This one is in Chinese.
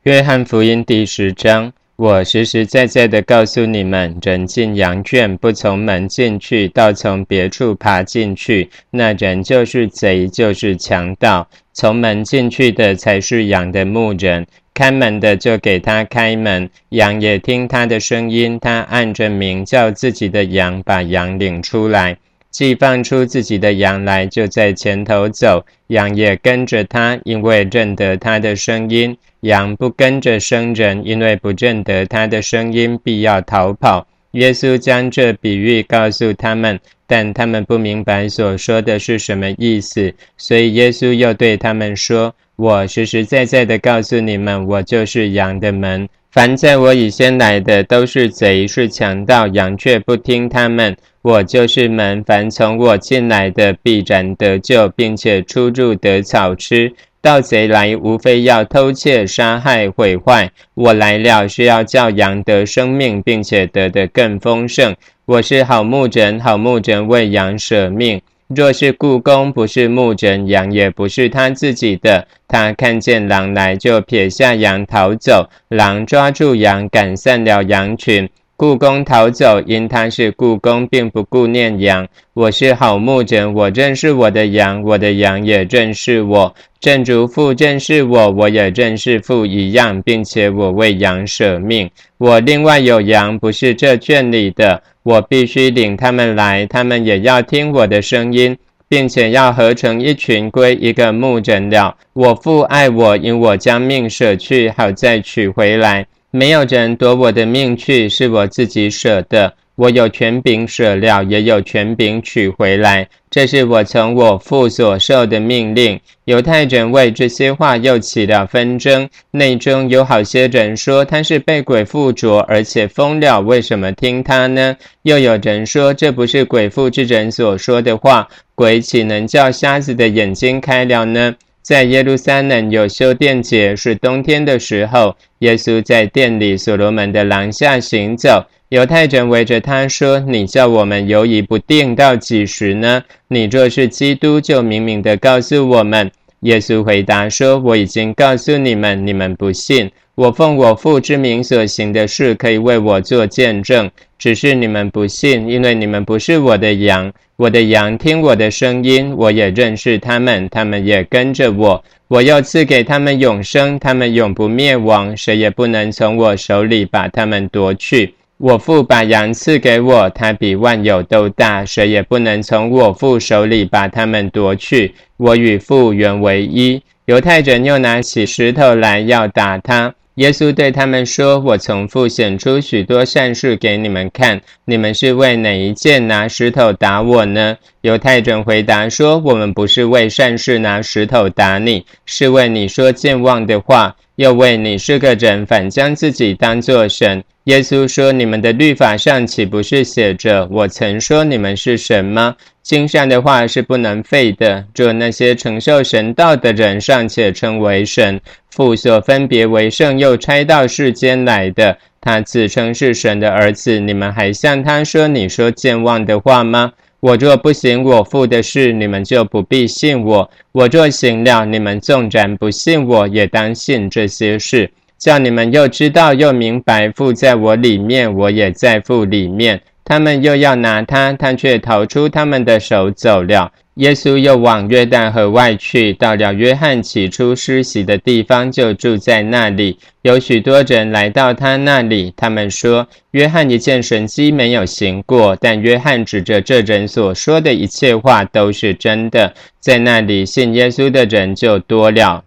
约翰福音第10章，我实实在在的告诉你们，人进羊圈不从门进去，倒从别处爬进去，那人就是贼，就是强盗。从门进去的才是羊的牧人，看门的就给他开门，羊也听他的声音，他按着名叫自己的羊，把羊领出来。既放出自己的羊来，就在前头走，羊也跟着他，因为认得他的声音。羊不跟着生人，因为不认得他的声音，必要逃跑。耶稣将这比喻告诉他们，但他们不明白所说的是什么意思，所以耶稣又对他们说：我实实在在的告诉你们，我就是羊的门。凡在我以先来的，都是贼，是强盗，羊却不听他们。我就是门，凡从我进来的，必然得救，并且出入得草吃。盗贼来，无非要偷窃、杀害、毁坏。我来了，是要叫羊得生命，并且得的更丰盛。我是好牧人，好牧人为羊舍命。若是雇工不是牧人，羊也不是他自己的。他看见狼来，就撇下羊逃走。狼抓住羊，赶散了羊群。雇工逃走，因他是雇工，并不顾念羊。我是好牧人，我认识我的羊，我的羊也认识我。正如父认识我，我也认识父一样，并且我为羊舍命。我另外有羊，不是这圈里的，我必须领他们来，他们也要听我的声音，并且要合成一群，归一个牧人了。我父爱我，因我将命舍去，好再取回来。没有人夺我的命去，是我自己舍的。我有权柄舍了，也有权柄取回来。这是我从我父所受的命令。犹太人为这些话又起了纷争，内中有好些人说他是被鬼附着，而且疯了，为什么听他呢？又有人说这不是鬼附之人所说的话，鬼岂能叫瞎子的眼睛开了呢？在耶路撒冷有修殿节，是冬天的时候，耶稣在殿里所罗门的廊下行走。犹太人围着他说：你叫我们犹疑不定到几时呢？你若是基督，就明明的告诉我们。耶稣回答说：我已经告诉你们，你们不信。我奉我父之名所行的事，可以为我做见证，只是你们不信，因为你们不是我的羊。我的羊听我的声音，我也认识他们，他们也跟着我。我又赐给他们永生，他们永不灭亡，谁也不能从我手里把他们夺去。我父把羊赐给我，他比万有都大，谁也不能从我父手里把他们夺去。我与父原为一。犹太人又拿起石头来要打他。耶稣对他们说：我从父显出许多善事给你们看，你们是为哪一件拿石头打我呢？犹太人回答说：我们不是为善事拿石头打你，是为你说健忘的话，又为你是个人，反将自己当作神。耶稣说：你们的律法上岂不是写着，我曾说你们是神吗？经上的话是不能废的。若那些承受神道的人尚且称为神，父所分别为圣又差到世间来的，他自称是神的儿子，你们还向他说你说健忘的话吗？我若不行我父的事，你们就不必信我；我若行了，你们纵然不信我，也当信这些事，叫你们又知道又明白，父在我里面，我也在父里面。他们又要拿他，他却逃出他们的手走了。耶稣又往约旦河外去，到了约翰起初施洗的地方，就住在那里。有许多人来到他那里，他们说：约翰一件神迹没有行过，但约翰指着这人所说的一切话都是真的。在那里信耶稣的人就多了。